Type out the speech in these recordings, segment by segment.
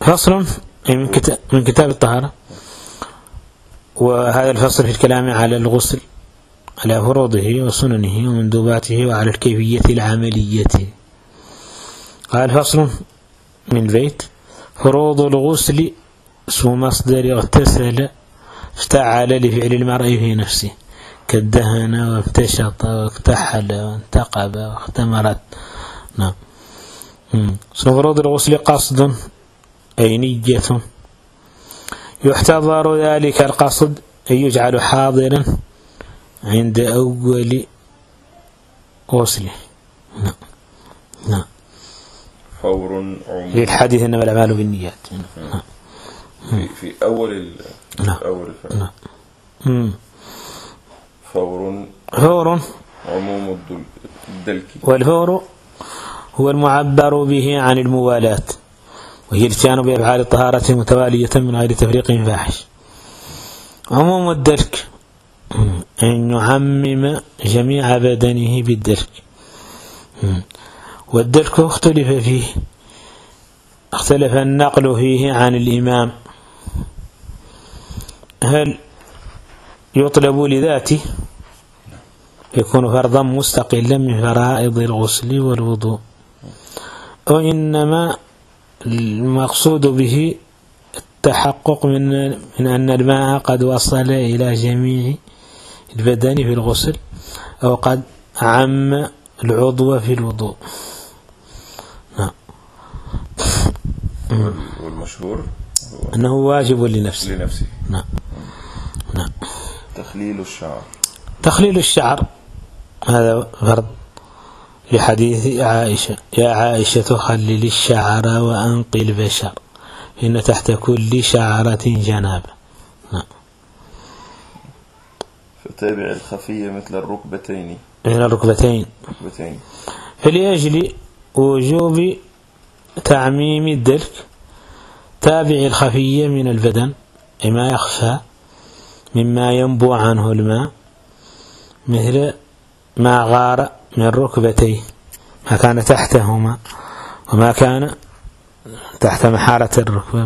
فصل من كتاب الطهارة. وهذا الفصل في الكلام على الغسل، على فروضه وسننه ومندوباته وعلى الكيفية العملية. قال فصل من البيت: فروض الغسل اسم مصدر اغتسل افتعل لفعل المرء في نفسه، كالدهن وامتشط واكتحل وانتقب واختمرت. نعم. اسم فروض الغسل قصد أي نية، يحتضر ذلك القصد أن يجعل حاضرا عند أول غسله. نعم. نعم. فور في الحديث إنما الأعمال بالنيات. في أول نعم. أول نعم. فور عموم الدلك، والفور هو المعبر به عن الموالاة، وهي الاتيان بأفعال الطهارة متوالية من غير تفريق فاحش. عموم الدلك أن يعمم جميع بدنه بالدلك. والدلك اختلف النقل فيه عن الإمام، هل يطلب لذاته يكون فرضا مستقلا من فرائض الغسل والوضوء، أو إنما المقصود به التحقق من أن الماء قد وصل إلى جميع البدن في الغسل، أو قد عم العضو في الوضوء. نعم. والمشهور أنه واجب لنفسه. نعم. نعم. تخليل الشعر هذا فرض لحديث عائشة: يا عائشة خلل الشعر وأنقي البشر إن تحت كل شعرة جنابة. نعم. فتابع الخفية مثل الركبتين. فلأجل وجوب تعميم الدلك تابع الخفية من البدن ما يخفى مما ينبو عنه الماء، مثل ما غار من ركبتيه، ما كان تحتهما وما كان تحت محارة الركبة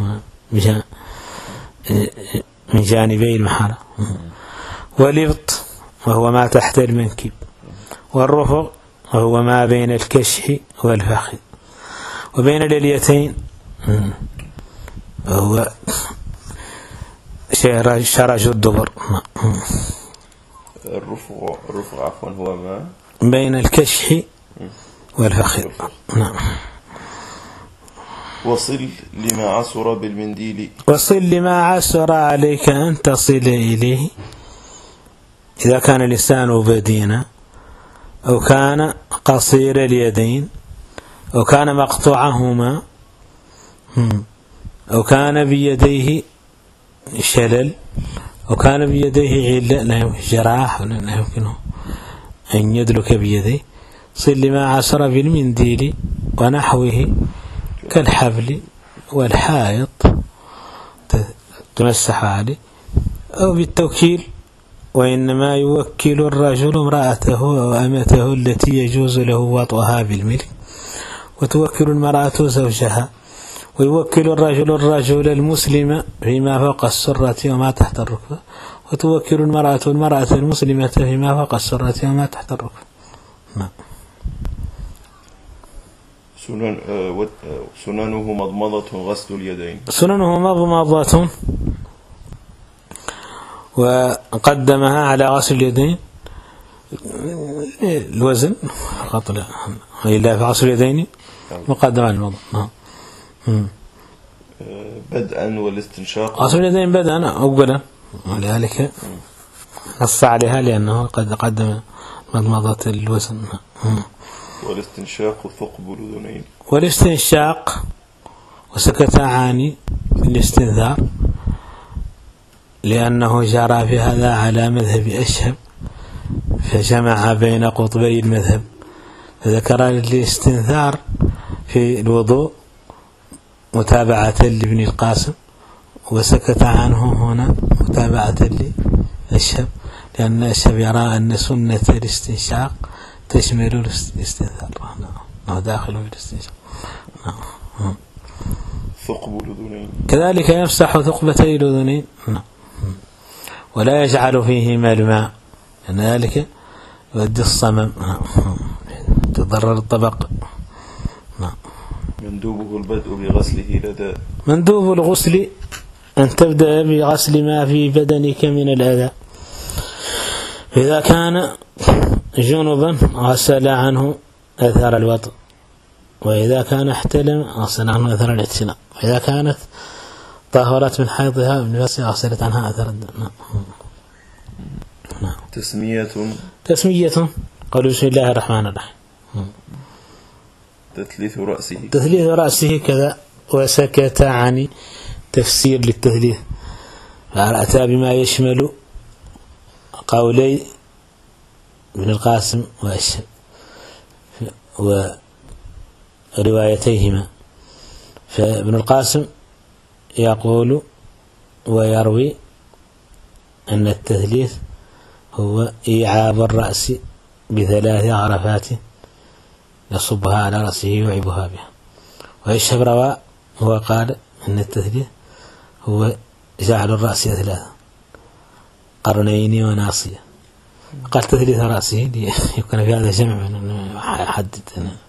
من جانبي المحارة. والإبط وهو ما تحت المنكب. والرفق وهو ما بين الكشح والفخذ. وبين اليتين وهو شرج الدبر. الرفق عفوا هو ما بين الكشح والفخذ. نعم. وصل لما عسر بالمنديل. وصل لما عسر عليك أن تصل إليه إذا كان اللسان بدينا، أو كان قصير اليدين، أو كان مقطوعهما، أو كان بيديه شلل، أو كان بيديه علة لا يمكن جراح ولا لا يمكنه أن يدلك بيديه. صل لما عسر بالمنديل ونحوه كالحبل والحائط تمسح عليه، أو بالتوكيل، وإنما يوكل الرجل امرأته أو أمته التي يجوز له وطئها بالملك، وتوكل المرأة زوجها، ويوكل الرجل المسلم فيما فوق السرة وما تحت الركبة، وتوكل المرأة المسلمة فيما فوق السرة وما تحت الركبة. سننه مضمضة غسل اليدين. سننه مضمضة وقدمها على غسل اليدين الوزن فقط، إلا في غسل اليدين مقدم على المضمضة. بدءا والاستنشاق. غسل اليدين بدءا أولا، ولذلك نص عليها لأنه قد قدم مضمضة الوزن. والاستنشاق ثقب الأذنين. والاستنشاق وسكت عاني في الاستنثار، لأنه جرى في هذا على مذهب أشهب فجمع بين قطبي المذهب، فذكر الاستنثار في الوضوء متابعة لابن القاسم، وسكت عنه هنا متابعة لأشهب، لأن أشهب يرى أن سنة الاستنشاق تشمل الاستنثار، داخل في الاستنشاق. ثقب الأذنين. كذلك يمسح ثقبتي الأذنين. ولا يجعل فيهما الماء لأن ذلك يؤدي الصمم، تضرر الطبق. مندوبه البدء بغسله لدى. مندوب الغسل أن تبدأ بغسل ما في بدنك من الأذى. إذا كان جنبا غسل عنه أثر الوطء، وإذا كان احتلم غسل عنه أثر الاحتلام، وإذا كانت طهرت من حيضها بنفسها غسلت عنها أثر الدم. تسمية قالوا بسم الله الرحمن الرحيم. تثليث رأسه كذا. وسكت عن تفسير للتثليث، فأتى بما يشمل قولي ابن القاسم وروايتيهما. فابن القاسم يقول ويروي أن التثليث هو إيعاب الرأس ب3 غرفات يصبها على رأسه ويعيبها بها. ويشهب روى هو قال أن التثليث هو جعل الرأس 3 قرنين وناصية. قال تثليث رأسه يكون في هذا جمع من يحدد.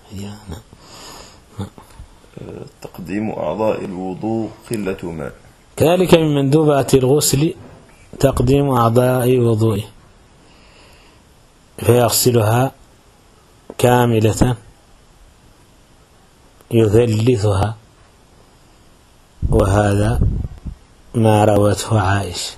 تقديم أعضاء الوضوء قلة ماء. كذلك من مندوبات الغسل تقديم أعضاء وضوئه، فيغسلها كاملة يثلثها، وهذا ما روته عائشة.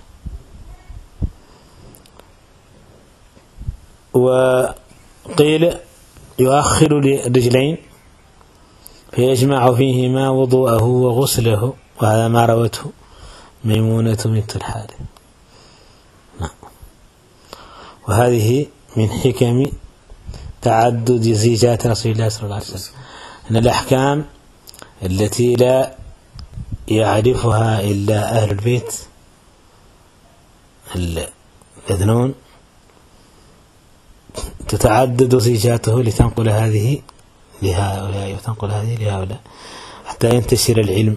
وقيل يؤخر الرجلين فيجمع فيهما وضوءه وغسله، وهذا ما روته ميمونة بنت الحارث. وهذه من حكم تعدد زيجات رسول الله صلى الله عليه وسلم، أن الأحكام التي لا يعرفها إلا أهل البيت الأذنون تتعدد زيجاته لتنقل هذه لهؤلاء وتنقل هذه لهؤلاء حتى ينتشر العلم.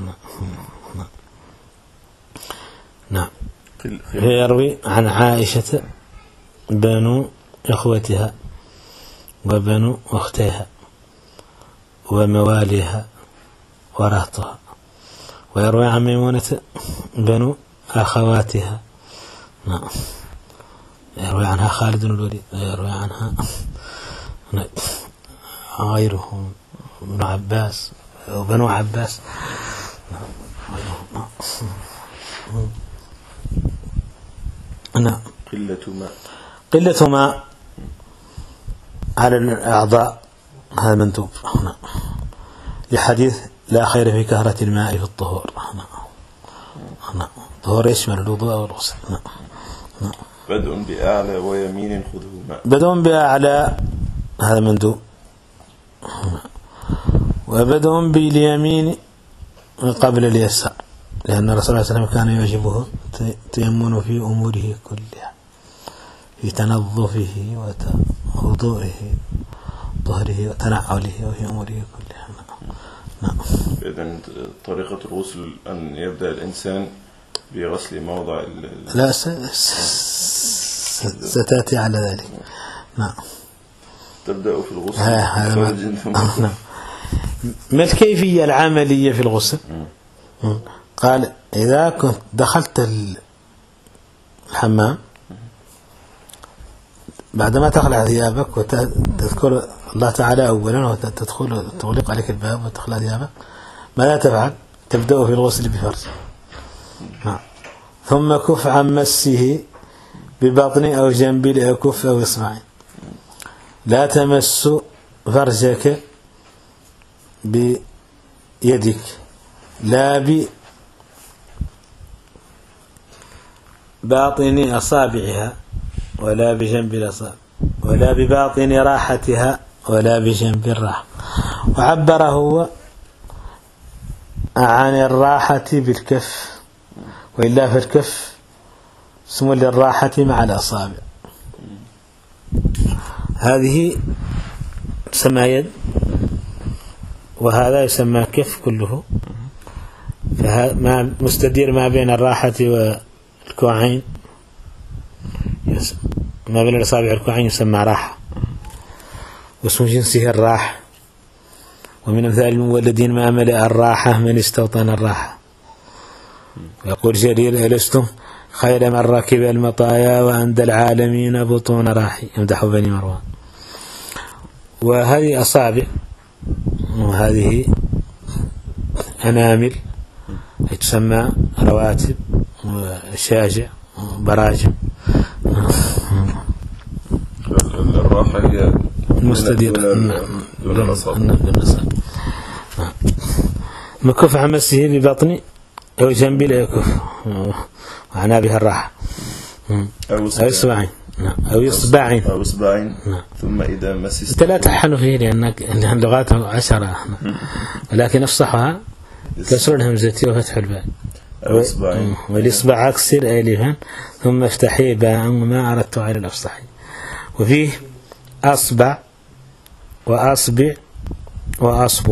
نعم. يروي عن عائشة بنو إخوتها وبنو أختها ومواليها ورهطها. ويروي عن ميمونة بنو أخواتها. نعم. يروي عنها خالد بن الوليد، ويروي عنها غيرهم ابن عباس وبنو عباس. نعم. قلة ماء على الأعضاء هذا مندوب. نعم. لحديث لا خير في كثرة الماء في الطهور. نعم. الطهور يشمل الوضوء والغسل. نعم. بدء بأعلى ويمين خذه ماء. بدء بأعلى هذا مندوب، وبدء باليمين قبل اليسار، لأن الرسول صلى الله عليه وسلم كان يعجبه تيمن في أموره كلها، في تنظفه ووضوئه ظهره وتنعله وفي أموره كلها. نعم. إذن طريقة الغسل أن يبدأ الإنسان بغسل موضع لا ستأتي على ذلك. نعم. تبدأ في الغسل. نعم. ما الكيفية العملية في الغسل؟ قال إذا كنت دخلت الحمام بعدما تخلع ثيابك وتذكر الله تعالى أولا وتدخل تغلق عليك الباب وتخلع ثيابك، ماذا تفعل؟ تبدأ في الغسل بفرج. ثم كف عن مسه ببطن أو جنب أو كف أو إصبعين. لا تمس فرجك بيدك لا بباطن أصابعها ولا بجنب الأصابع ولا بباطن راحتها ولا بجنب الراحة. وعبر هو عن الراحة بالكف، وإلا في الكف اسم للراحة مع الأصابع. هذه تسمى يد، وهذا يسمى كف كله، فما مستدير ما بين الراحة والكوعين، ما بين الأصابع والكوعين يسمى راحة، واسم جنسه الراح. ومن أمثال المولدين ما ملأ الراحة من استوطن الراحة. يقول جرير: ألستم خير من ركب المطايا وأندى العالمين بطون راحي، يمدح بني مروان. وهذه أصابع وهذه أنامل تسمى رواتب وشاجع وبراجم. الراحة هي المستدير دون الأصابع. مكف عن مسه ببطني أو جنبي لا يكف، وعنى بها الراحة. أو إصبعين أو إصبعين. ثم إذا مسست. أنت لا تحن فيه لأن لغاته 10، ولكن أفصحها كسر الهمزة وفتح الباء. والإصبع أكسر ألفا ثم افتحي باء وما أردت غير الأفصحي. وفيه أصبع وأصبع وأصبع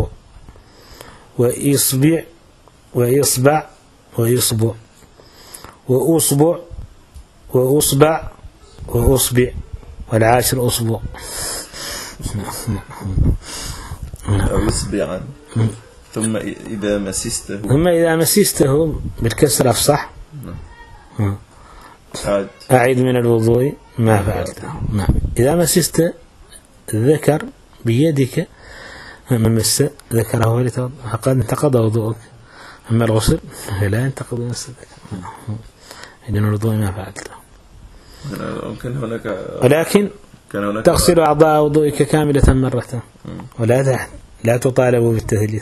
وإصبع وإصبع وإصبع وأصبع وأصبع وأصبع، والعاشر أصبع. أو إصبعا. ثم إذا مسسته بالكسر أفصح. أعيد من الوضوء ما فعلته. نعم. إذا مسست الذكر بيدك من مس ذكره فقد انتقض وضوءك. أما الغسل فلا ينتقض مس الذكر. إذن الوضوء ما فعلته. ولكن تغسل أعضاء وضوئك كاملة مرة، ولا لا تطالب بالتثليث.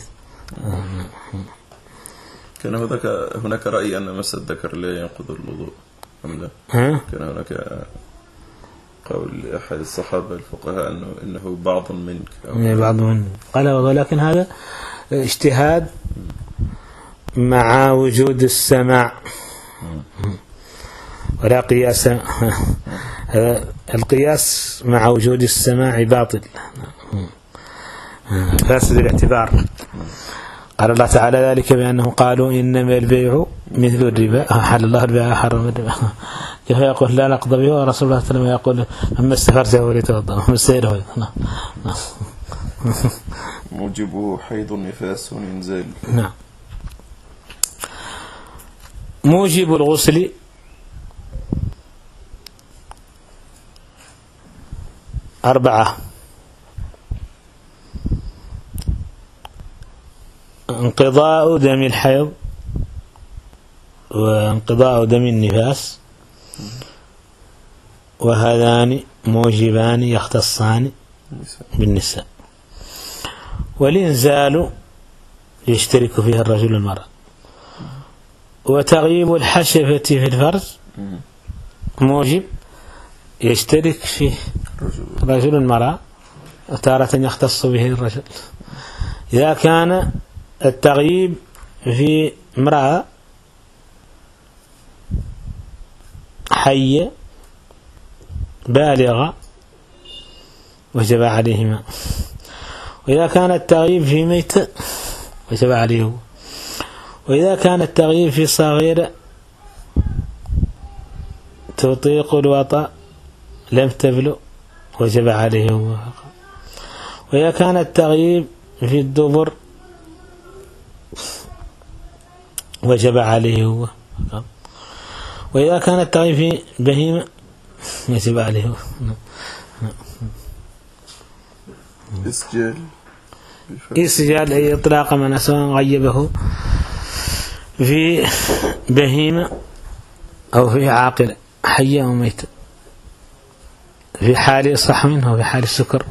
كان هناك رأي أن مس الذكر لا ينقض الوضوء أم لا؟ كان هناك قول أحد الصحابة الفقهاء إنه بعض منك بعض منك قال، ولكن هذا اجتهاد مع وجود السماع ولا قياس. القياس مع وجود السماع باطل فاسد الاعتبار. قال الله تعالى ذلك بأنه قالوا إنما البيع مثل الربا، أحل الله البيع حرم الربا. كيف يقول لا نقض به، ورسول الله صلى الله عليه وسلم يقول أما استفرجه وليتوضأ ومسيره. موجب حيض نفاس إنزال. نعم. موجب الغسل أربعة: انقضاء دم الحيض، وانقضاء دم النفاس، وهذان موجبان يختصان بالنساء. والإنزال يشترك فيها الرجل والمرأة. وتغييب الحشفة في الفرج موجب يشترك فيه الرجل والمرأة، وتارة يختص به الرجل. إذا كان التغييب في امرأة حية بالغة وجب عليهما، وإذا كان التغييب في ميت وجب عليه، وإذا كان التغييب في صغيرة تطيق الوطأ لم تبلغ وجب عليه هو، وإذا كان التغييب في الدبر وجب عليه هو، وإذا كان التغييب في بهيمة وجب عليه هو. إسجال أي إطلاق من سواء غيبه في بهيمة أو في عاقل حية أو ميتة، في حال صحو أو في حال السكر.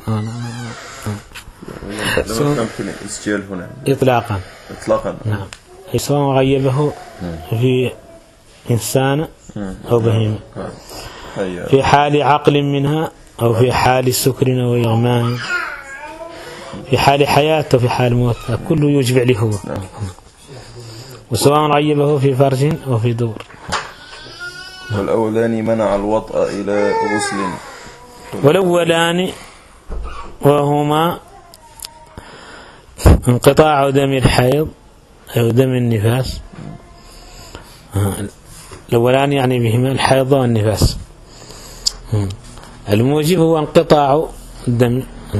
يمكن إسجال هنا إطلاقا. نعم. سواء غيبه في إنسان أو بهيمة، في حال عقل منها أو في حال سكر أو إغماء، في حال حياة أو في حال موت، كله يجب عليه هو. وسواء غيبه في فرج أو في دبر. والأولان منع الوطأ إلى غسل. والأولان وهما انقطاع دم الحيض أو دم النفاس. الأولان يعني بهما الحيض والنفاس. الموجب هو انقطاع الدم.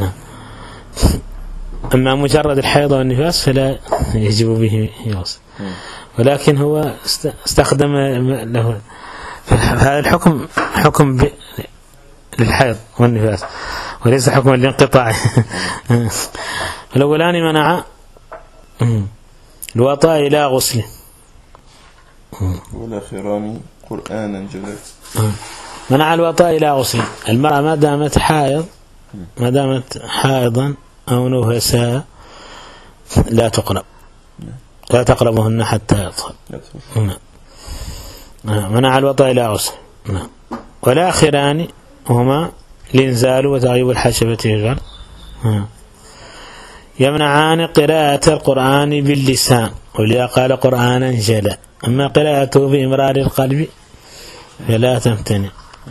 أما مجرد الحيض والنفاس فلا يجب به يوصل، ولكن هو استخدم له هذا الحكم حكم للحيض والنفاس وليس حكم للانقطاع. الأولان منع الوطاء إلى غسل، والآخران قرآنا جلت. منع الوطاء إلى غسل. المرأة ما دامت حائضا أو نفساء لا تقربهن حتى يطهر. منع الوطاء إلى غسل. والآخران هما الإنزال وتغيب الحشفة في الفرج. يمنعان قراءة القرآن باللسان، ولذا قال قرآنا جلا. أما قراءته بإمرار القلب فلا تمتنع.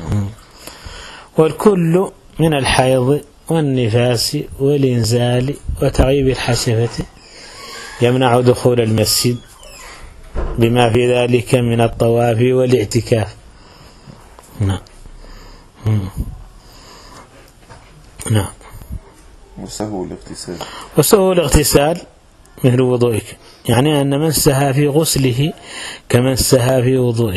والكل من الحيض والنفاس والإنزال وتغيب الحشفة يمنع دخول المسجد بما في ذلك من الطواف والاعتكاف. نعم. وسهو الاغتسال مثل وضوئك، يعني أن من سهى في غسله كمن سهى في وضوئه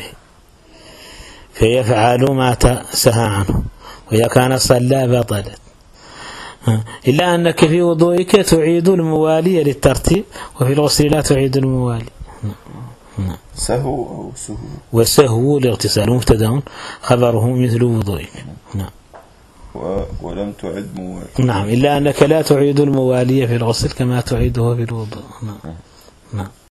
فيفعل ما سهى عنه، وإذا كان صلى بطلت. إلا أنك في وضوئك تعيد الموالي للترتيب، وفي الغسل لا تعيد الموالي. سهو أو سهو. وسهو الاغتسال مبتدأ خبره مثل وضوئك. نعم. ولم تعد موالي. نعم، إلا أنك لا تعيد الموالي في الغسل كما تعيده في الوضوء. نعم.